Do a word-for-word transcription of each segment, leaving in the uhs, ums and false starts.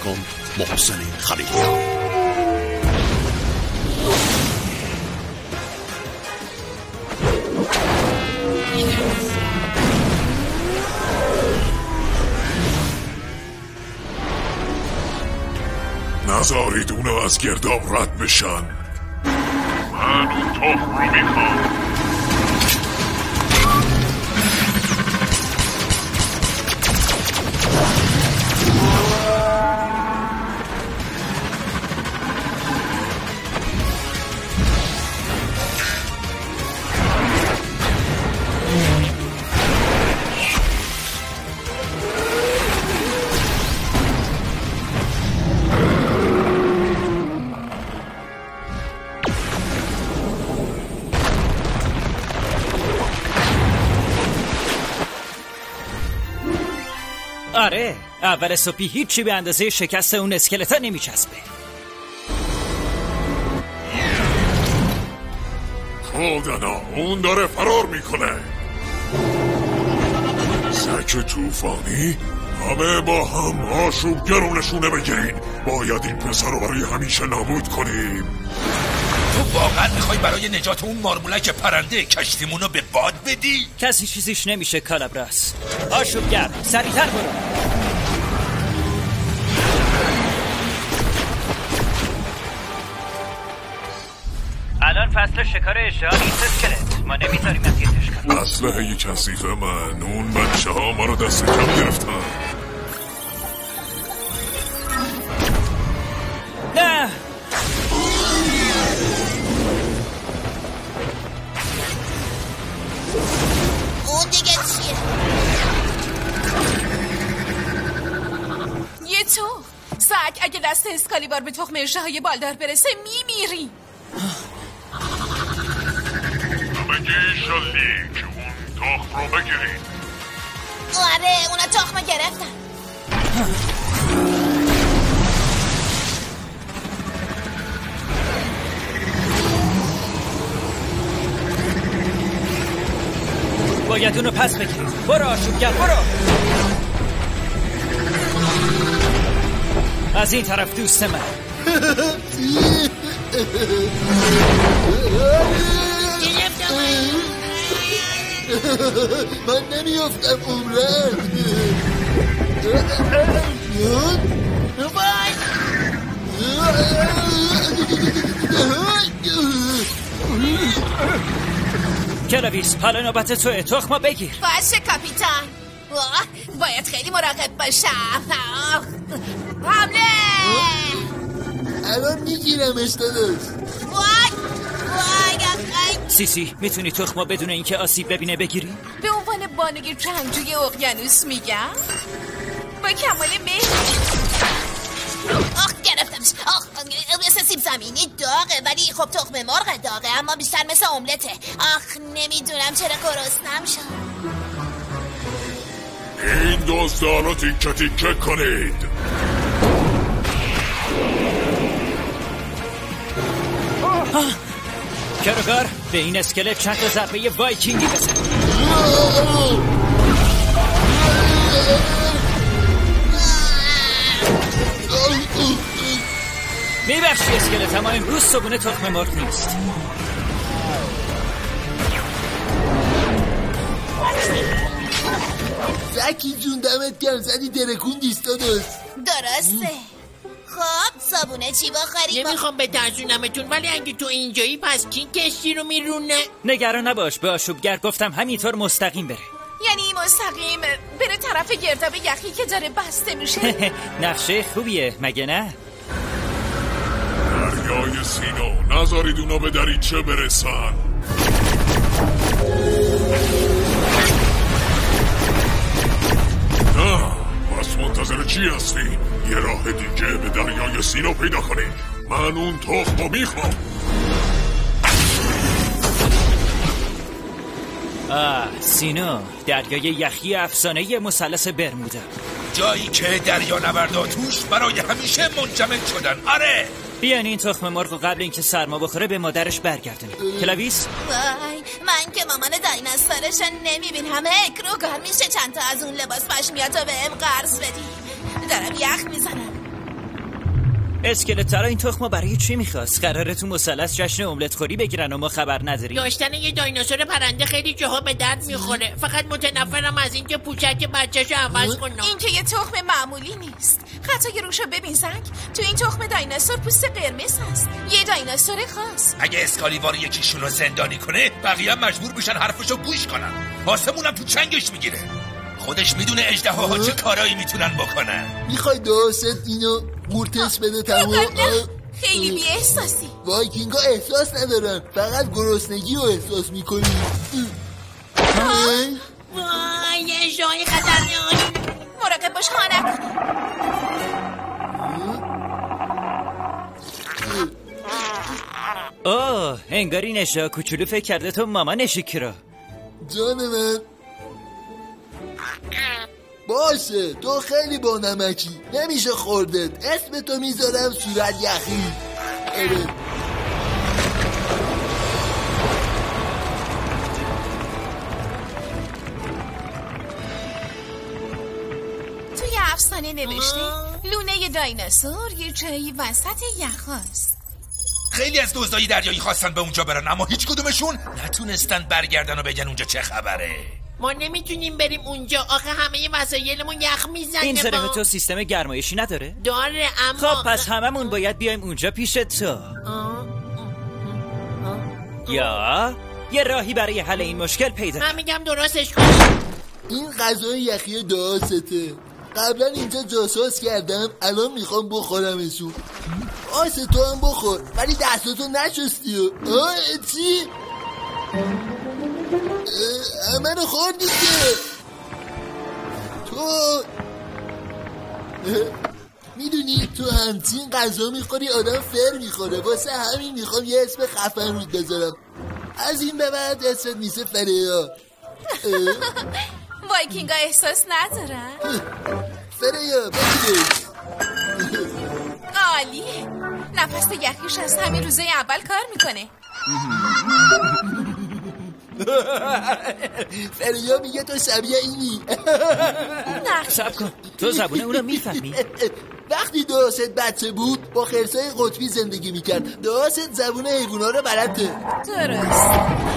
کام محسن خلیلیان. نذارید اونا از گرداب رد بشن. من اون تخم رو میخوام. آره اول صبحی هیچی به اندازه شکست اون اسکلتا نمیچسبه. خدانا اون داره فرار میکنه. سگ طوفانی همه با هم آشوب گرونشونه بگیرین. باید این پسر رو برای همیشه نابود کنیم. تو واقعا میخوای برای نجات اون مارمولک پرنده کشتیمونو به باد بدی؟ کسی چیزیش نمیشه کالابراس. آشوبگر سریعتر برو. الان فصل شکار اشتها نیست اسکلت. ما نمیذاریم اذیتش کنیم. اسلحه کثیف من. اون بچه ها ما رو دست کم گرفتن. نه اون دیگه چیه؟ یه تو سگ اگه دست اسکالیبار به تخم اشتهای بالدار برسه میمیری. بگی شالی که اون تخم رو بگیرید. آره اونا تخم گرفتن. باید اونو پس بگیریم. برو آشوبگر برو. از این طرف دوست من. من نمیافتم عمرن. کلاویس حالا نوبت توه. تخمو بگیر. باشه کاپیتان. باید خیلی مراقب باشم. حمله. الان میگیرم استادش. وای وای. سیسی میتونی تخمو بدون اینکه آسیب ببینه بگیری؟ به عنوان بانوی جنگجوی اقیانوس میگم با کمال مهر. آخ گرفتمش. آخ مثل سیب زمینی داغه ولی خب تخم مرغ داغه اما بیشتر مثل املته. آخ نمیدونم چرا گرسنم شد. این دوستان رو تیکه تیکه کنید. کروگار به این اسکلت چند تا ضربه وایکینگی بزن. میبخشی اسکلت اما امروز صبونه تخم مرغ نیست. زکی جون دمت گرم زدی درکون دیستادش. درسته. خب صابونه چی بخوریم؟ نمیخوام به ترسونمتون ولی اگه تو اینجایی پس کی کشتی رو میرونه؟ نگران نباش به آشوبگر گفتم همینطور مستقیم بره. یعنی مستقیم بره طرف گرداب یخی که داره بسته میشه. نقشه خوبیه مگه نه؟ دریای سینا نذارید اونا به دریچه برسن. نه پس منتظر چی هستین؟ یه راه دیگه به دریای سینا پیدا کنید. من اون تخم رو میخوام. آه سینا دریای یخی افسانه مثلث برمودا، جایی که دریا نوردا توش برای همیشه منجمد شدن. آره بیان این تخم مرغ رو قبل اینکه سرما بخوره به مادرش برگردونیم. کلاویس وای من که مامان دایناسورش نمیبینم. کروگار میشه چند تا از اون لباس پشمیاتو بهم قرض بدی؟ دارم یخ میزنم. اسکلت ترا این تخمو برای چی میخواست؟ قراره تو مثلث جشن املت خوری بگیرن و ما خبر نداریم؟ داشتن یه دایناسور پرنده خیلی جاها به درد میخوره. فقط متنفرم از اینکه پوشک بچه‌شو عوض کنه. این که یه تخم معمولی نیست. خطای روشو ببین زنگ. تو این تخم دایناسور پوست قرمز هست. یه دایناسور خاص. اگه اسکالیوار یکیشون رو زندانی کنه بقیه هم مجبور میشن حرفشو گوش کنن. آسمونم تو چنگش میگیره. خودش میدونه اژدهاها چه کارایی میتونن بکنن. میخوای داست اینو قورتش بده تمام؟ خیلی بی احساسی. وایکینگا احساس ندارن، فقط گرسنگی رو احساس میکنی. وای اژدهای خطرناک. مراقب باش خانک. اوه انگار این اژدها کوچولو فکر کرده تو مامانشی. کرا جان من باشه، تو خیلی با نمکی، نمیشه خوردت. اسم تو میذارم صورت یخی. اره. توی افسانه نوشته لونه دایناسور یه جایی وسط یخاست. خیلی از دزدای دریایی خواستن به اونجا برن اما هیچ کدومشون نتونستن برگردن و بگن اونجا چه خبره. ما نمیتونیم بریم اونجا، آخه همه وسایلمون یخ میزنه. این زره تو سیستم گرمایشی نداره؟ داره اما خب پس هممون باید بیایم اونجا پیش تو. یا یه راهی برای حل این مشکل پیدا. من میگم درستش کن. این غذای یخی داسته. قبلا اینجا جاساس کردم، الان میخوام بخورمشون. آس تو هم بخور، ولی دستاتو نشستی. آه چی؟ منو خوردی که تو میدونی تو همچین غذا میخوری آدم فر میخوره. واسه همین میخوام یه اسم خفن رود بذارم. از این به بعد اسمت میشه فریا. وایکینگا احساس ندارن؟ فریا بگیرش. عالیه. نفس یخیش از همین روزه اول کار میکنه. فریا میگه تو شبیه اینی. نه صبر کن، تو زبونه اونو میفهمی؟ وقتی داست بچه بود با خرسای قطبی زندگی میکرد. داست زبون حیوونا رو بلده. درست.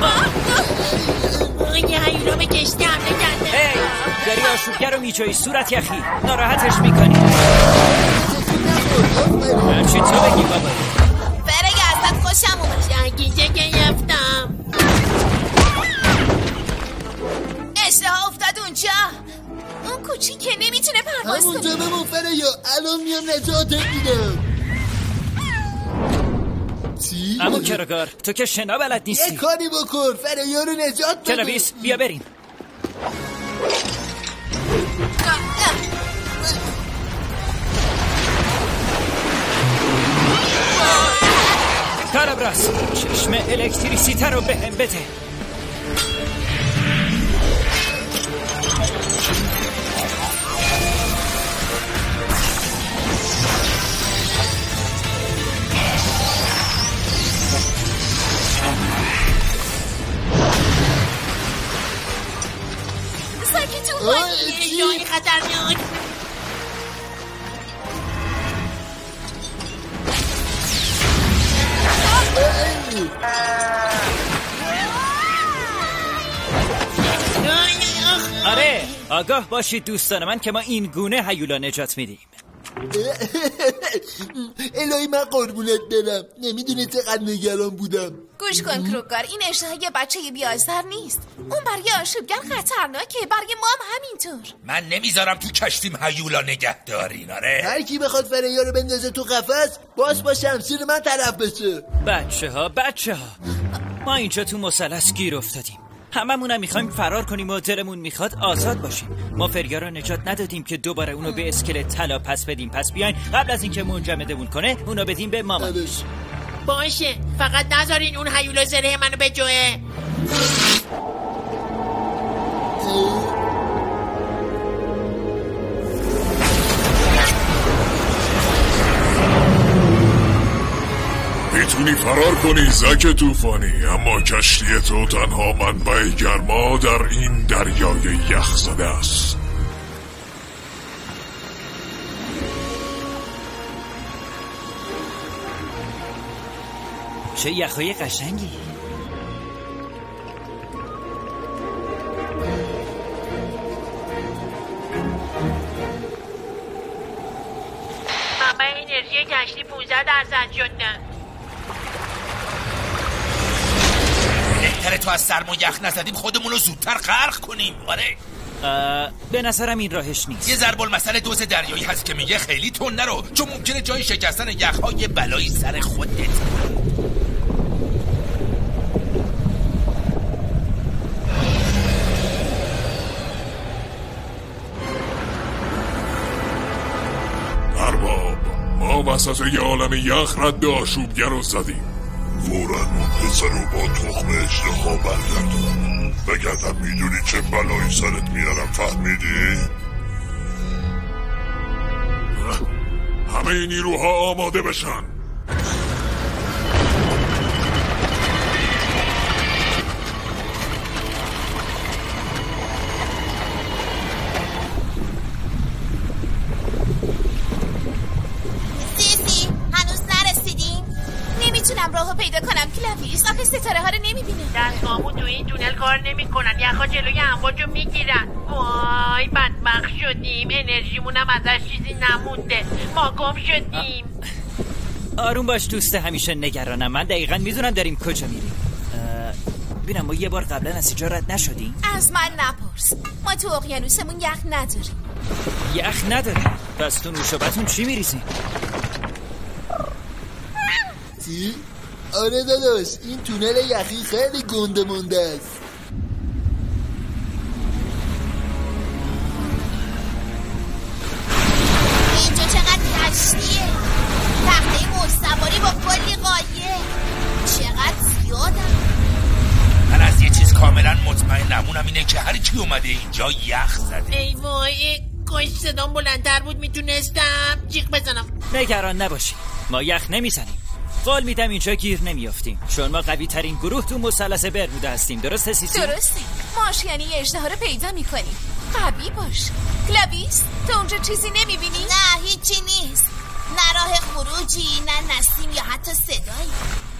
یه هیولا به کشتی حمله کرده. هی داری آشوبگر رو میچوی صورت یخی، ناراحتش میکنی. هرچی تو بگی بابا. فریا ازت خوشم اومد. جنگیجه گرفتم. اشتها افتاد اونجا. اون کوچیکه نمیتونه پرواز کنه. همونجا بمون فریا، الان میام نجاتت میدم. چی؟ اما کراگار تو که شنا بلد نیستی. یه کاری بکن، فریا رو نجات بده. کلاویس بیا بریم. کارابراس چشم الکتریسیته رو به هم بده. ساکت وای اژدهای خطرناک. آره آگاه باشید دوستان من که ما این گونه هیولا نجات میدیم. الهی من قربونت برم، نمیدونی چقدر نگران بودم. گوش کن کروگار، این اشتها یه بچه بیازار نیست. اون برای آشوبگر خطرناکه، برای ما هم همینطور. من نمیذارم تو کشتیم هیولا نگه دارین. آره هر کی بخواد فریا رو بندازه تو قفس باز با شمشیر من طرف بشه. بچه ها بچه ها ما اینجا تو مثلث گیر افتادیم. هممونم میخوایم فرار کنیم و دلمون میخواد آزاد باشیم. ما فریا رو نجات ندادیم که دوباره اونو به اسکلت طلا پس بدیم. پس بیاین قبل از اینکه منجمدمون کنه اونو بدیم به مامانش. باشه فقط نذارین اون هیولا زره منو بجوه. میتونی فرار کنی زک طوفانی، اما کشتی تو تنها منبع گرما در این دریای یخ زده است. چه یخهای قشنگی. منبع انرژی کشتی پانزده درصد شده. بهتره تو از سرما یخ نزدیم خودمون رو زودتر غرق کنیم. آره به نظرم این راهش نیست. یه ضرب المثل دوز دریایی هست که میگه خیلی تون نرو، چون ممکنه جای شکستن یخ‌ها یه بلایی سر خودت. ارباب، ما وسط یه عالم یخ رد آشوبگر رو زدیم. فوراً اون پسر رو با تخم اژدها برگردون، بگردم میدونی چه بلایی سرت میارم، فهمیدی؟ همه نیروها آماده بشن. سیسی هنوز نرسیدیم. نمیتونم راهو پیدا کنم کلاویس، آخه ستاره ها رو نمیبینم. دستگاهمون توی این تونل کار نمیکنن، یخها جلوی امواج رو میگیرن. وای بدبخت شدیم، انرژیمون هم ازش چیزی نمونده، ما گم شدیم. آروم باش دوست، همیشه نگرانم. من دقیقا میدونم داریم کجا میریم. ببینم ما یه بار قبلا از اینجا رد نشدیم؟ از من نپرس، ما تو اقیانوسمون یخ نداریم. یخ نداریم؟ پس تو نوشابتون چی میریزیم؟ چی؟ آره داداش، این تونل یخی خیلی گنده مونده است. اینجا چقدر کشتیه، تخته موج با کلی قایه، چقدر زیادم. من از یه چیز کاملا مطمئنم، اونم اینه که هر کی اومده اینجا یخ زده. ای وای، کاش صدام بلندتر بود میتونستم جیغ بزنم. نگران نباشی، ما یخ نمیزنیم. قول میدم اینجا گیر نمیافتیم، چون ما قوی ترین گروه تو مثلث برمودا هستیم. درسته سیسی؟ درسته، ماش یعنی اژدها رو پیدا میکنیم. قوی باش. کلاویس، تو اونجا چیزی نمیبینی؟ نه هیچی نیست، نه راه خروجی، نه نسیم یا حتی صدایی.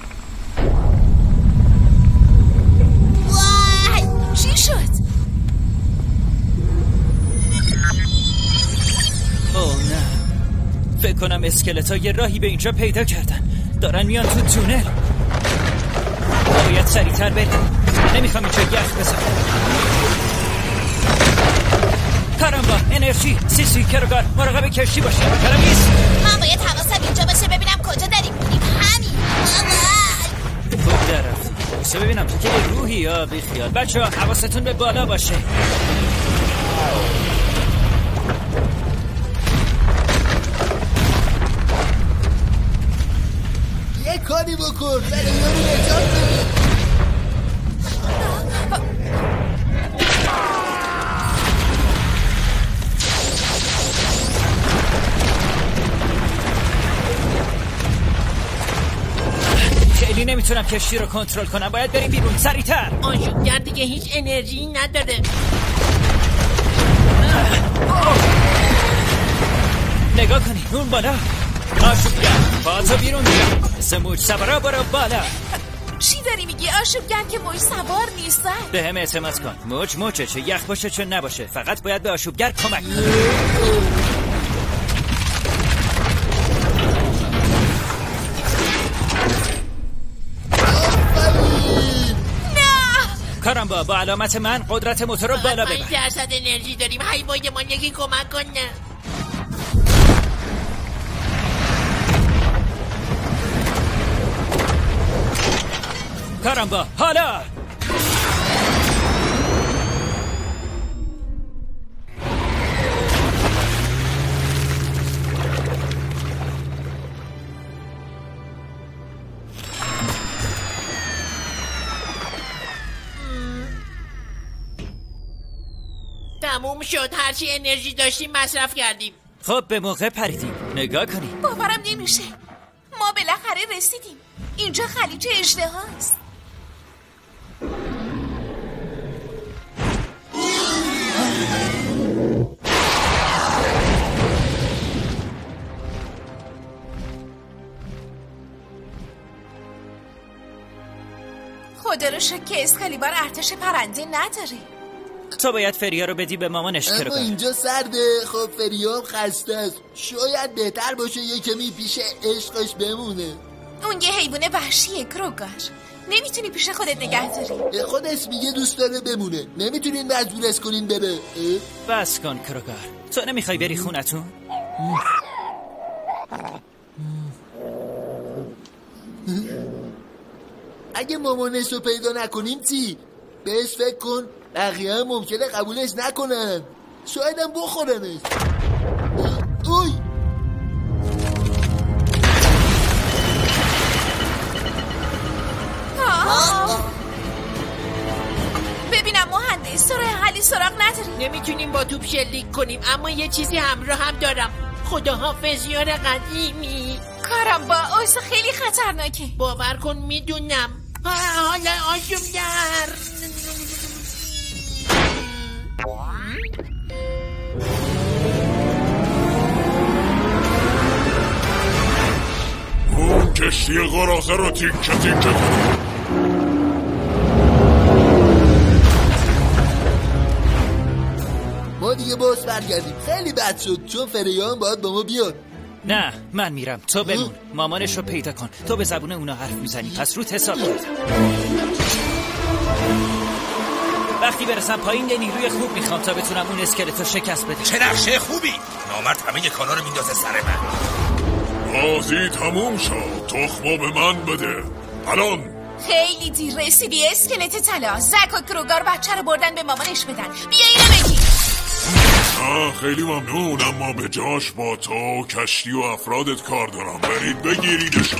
وای، چی شد؟ اوه نه، فکر کنم اسکلت ها یه راهی به اینجا پیدا کردن، دارن میان تو تونل. باید سریعتر بریم، نمیخوام اینجا یخ بزنم. کارامبا، انرژی، سیسی، کرگار، مراقب کشتی باشی. کلاویس، من باید حواسم اینجا باشه ببینم کجا داریم میریم. همین خوب در رفتی. بسه ببینم تو که یه روحی یا بیخیال. بچه ها حواستون به بالا باشه. یه کاری بکن، برای یارو نجات بده. خیلی نمیتونم کشتی رو کنترل کنم، باید بریم بیرون سریعتر. آشوبگر دیگه هیچ انرژی نداره. نگاه کنی اون بالا، آشوبگر بازو بیرون بیا، مثل موج سوارا برو بالا. چی داری میگی؟ آشوبگر که موج سوار نیستن. به هم اعتماد کن، موج موجه، چه یخ باشه چه نباشه، فقط باید به آشوبگر کمک کنی. کارامبا، با علامت من قدرت موتور رو بالا ببر. پنج درصد انرژی داریم، هی باید من یکی کمک کنه. کارامبا حالا. تموم شد، هرچی انرژی داشتیم مصرف کردیم. خب به موقع پریدیم، نگاه کنیم. باورم نمیشه، ما بالاخره رسیدیم. اینجا خلیج اژدهاست. خدا رو شکر که اسکالیبار ارتش پرنده نداره. تو باید فریا رو بدی به مامانش اما کروگار. اینجا سرده. خب فریا هم خسته است. شاید بهتر باشه یه کمی پیش عشقش بمونه. اون یه حیوان وحشیه کروگار، نمیتونی پیش خودت نگه داری. خودش میگه دوست داره بمونه، نمیتونین مجبورش کنین بره. بس کن کروگار، تو نمیخوای بری خونتون؟ اگه مامانش رو پیدا نکنیم چی؟ بهش فکر کن، بقیه هم ممکنه قبولش نکنن، شاید هم بخورنش. اوی ببینم مهندس، تو راه حلی سراغ نداری؟ نمیتونیم با توپ شلیک کنیم، اما یه چیزی همراه هم دارم. خداحافظ یار قدیمی. کارم با اوضاع خیلی خطرناکه. باور کن میدونم. حالا آشوب در اون کشتی غراخه رو تیکه تیکه کنیم. ما دیگه باز برگردیم. خیلی بد شد چون فریا هم باید با ما بیاد. نه من میرم، تو بمون. مامانش رو پیدا کن، تو به زبون اونا حرف میزنی، پس روت حساب کن. وقتی برسم پایین یه نیروی خوب میخوام تا بتونم اون اسکلتو شکست بدم. چه نقشه خوبی. نامرد همه کارا رو میندازه سر من. بازی تموم شد، تخمو به من بده الان. خیلی دیر رسیدی اسکلت طلا. زک و کروگار بچه رو بردن به مامانش بدن. بیا اینو بگی. آه خیلی ممنون، اما به جاش با تو کشتی و افرادت کار دارم. برید بگیریدشو.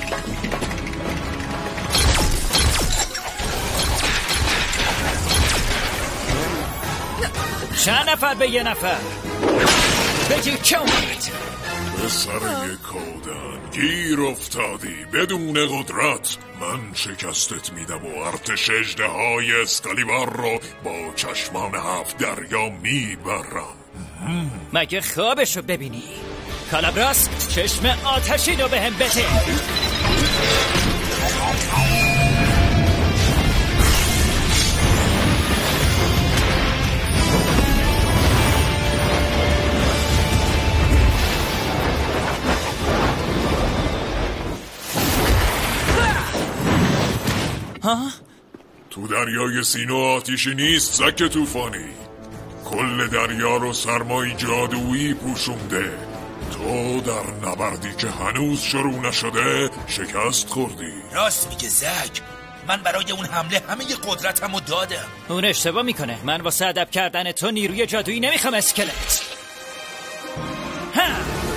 چند نفر به یه نفر بگیر که اومد. به سر یک کودن گیر افتادی بدون قدرت. من شکستت میدم و ارتش اژدهای اسکالیبار رو با چشمان هفت دریا میبرم. مگه خوابشو ببینی؟ کالابراس چشم آتشی رو به هم بده. ها؟ تو دریای سینو آتیشی نیست زک طوفانی. کل دریا رو سرمای جادویی پوشونده. تو در نبردی که هنوز شروع نشده شکست خوردی. راست میگه زک، من برای اون حمله همه ی قدرتم رو دادم. اون اشتباه میکنه. من واسه ادب کردن تو نیروی جادویی نمیخوام اسکلت. ها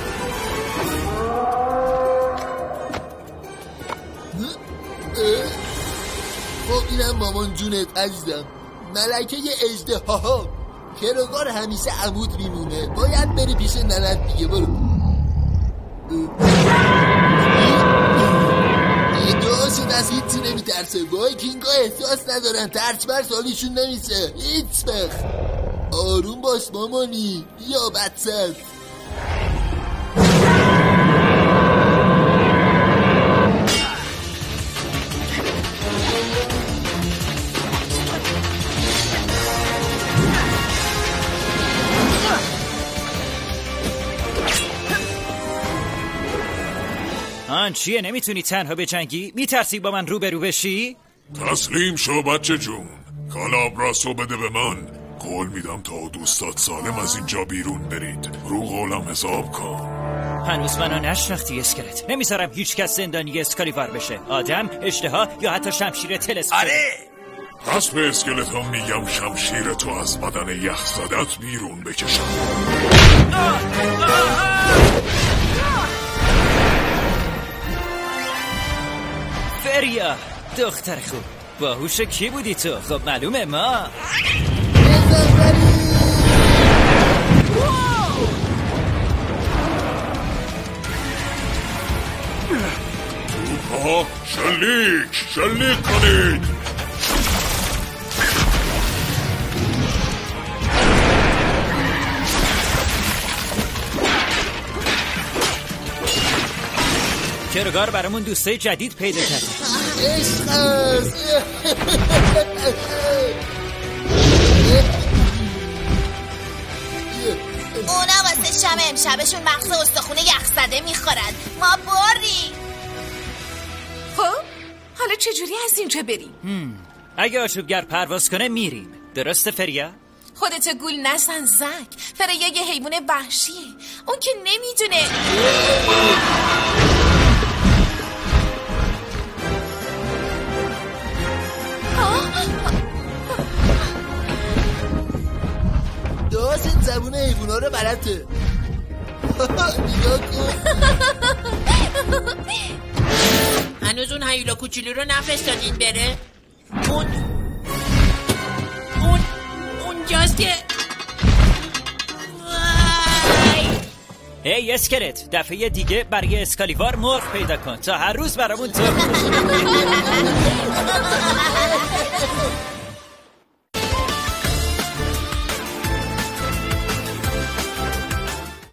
خب اینم مامان جونت عزیزم. ملکه اژدها. کروگار همیشه عمود میمونه. باید بری پیش ننت دیگه. برو. ادعا شد از هیچی نمیترسه. وایکینگا احساس ندارن. ترس بر سالیشون نمیشه هیچ وقت. آروم باش مامانی. یا بدسد. آن چیه؟ نمیتونی تنها بجنگی؟ میترسی با من روبرو بشی؟ تسلیم شو بچه جون. کالابراسو بده به من. قول میدم تا دوستات سالم از اینجا بیرون برید. رو قولم حساب کن. هنوز منو نشناختی اسکلت. نمیذارم هیچ کس زندانی اسکالیبار بشه. آدم، اژدها یا حتی شمشیر تلسکوپ. آره پس به اسکلت ها میگم شمشیر تو از بدن یخزدت بیرون بکشم. فریا دختر خوب، باهوش کی بودی تو؟ خب معلومه ما. توپا شلیک شلیک کنید. کروگار برامون دوستای جدید پیدا کرد. عشق است. اونا واسه شم امشبشون مغز استخونه یخزده میخورن. ما بریم. خب حالا چجوری از اینجا بریم؟ اگه آشوبگر پرواز کنه میریم. درسته فریا؟ خودت گول نزن زک. فریا یه حیوان وحشیه. اون که نمیدونه. داست زبون حیوونا رو بلده. نگاه کن. هنوز اون هیولا کوچولو رو نفرستادین بره؟ اون اون اونجاست که ای اسکلت، دفعه دیگه برای اسکالیوار مرغ پیدا کن تا هر روز برامون تو